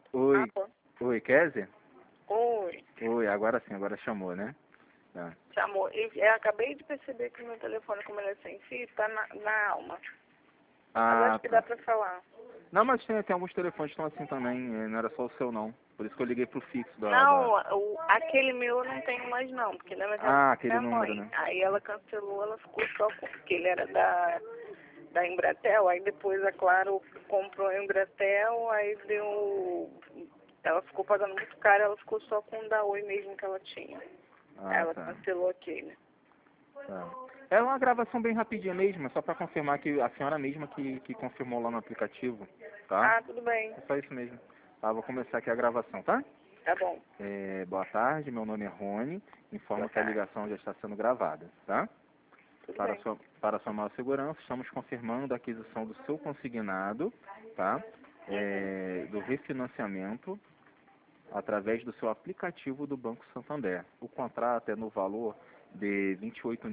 Oi, Alô? oi, Kézia? Oi, Oi, agora sim, agora chamou, né? Tá. chamou. Eu acabei de perceber que o meu telefone, como ele é sem fio, tá na alma. Mas Ah, acho que dá tá. pra falar. Não, mas tem alguns telefones que estão assim também, não era só o seu não. Por isso que eu liguei pro fixo da... Não, aquele meu eu não tenho mais não, porque na verdade Ah, é aquele minha número, mãe. né? Aí ela cancelou, ela ficou só com, porque ele era da Embratel, aí depois a Claro comprou a Embratel, aí deu. Ela ficou pagando muito caro, ela ficou só com o da Oi mesmo que ela tinha. Aí Ah, ela tá. cancelou aquele. Tá. É uma gravação bem rapidinha mesmo, é só pra confirmar que a senhora mesma que confirmou lá no aplicativo, tá? Ah, tudo bem. É só isso mesmo. Tá, vou começar aqui a gravação, tá? Tá bom. Boa tarde, meu nome é Rony, Boa informo que a tarde. ligação já está sendo gravada, tá? Tudo bem. Para sua maior segurança, estamos confirmando a aquisição do seu consignado, tá? Uhum. Do refinanciamento através do seu aplicativo do Banco Santander. O contrato é no valor de R$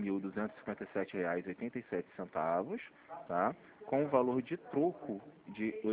28.257,87, tá? Com o valor de troco de R$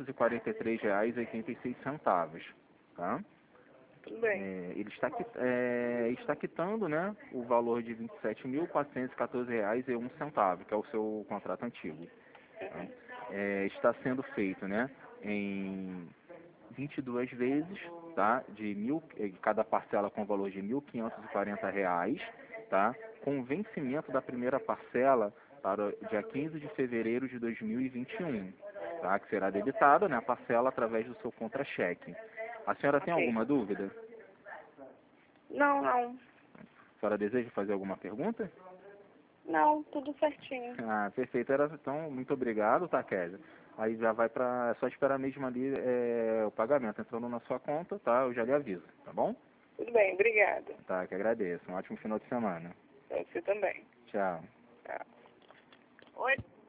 843,86, tá? Tudo bem. Ele está quitando, né, o valor de R$ 27.414,01, que é o seu contrato antigo. Tá? Uhum. Está sendo feito, né, em 22 vezes, tá, cada parcela com valor de R$ 1.540, tá, com o vencimento da primeira parcela para o dia 15 de fevereiro de 2021, tá, que será debitada, né, a parcela através do seu contra-cheque. A senhora tem Ok. alguma dúvida? Não, não. A senhora deseja fazer alguma pergunta? Não, tudo certinho. Ah, perfeito. Então, muito obrigado, tá, Kézia? Aí já vai para... É só esperar mesmo ali o pagamento entrando na sua conta, tá? Eu já lhe aviso, tá bom? Tudo bem, obrigada. Tá, que agradeço. Um ótimo final de semana. Pra você também. Tchau. Tá. Oi?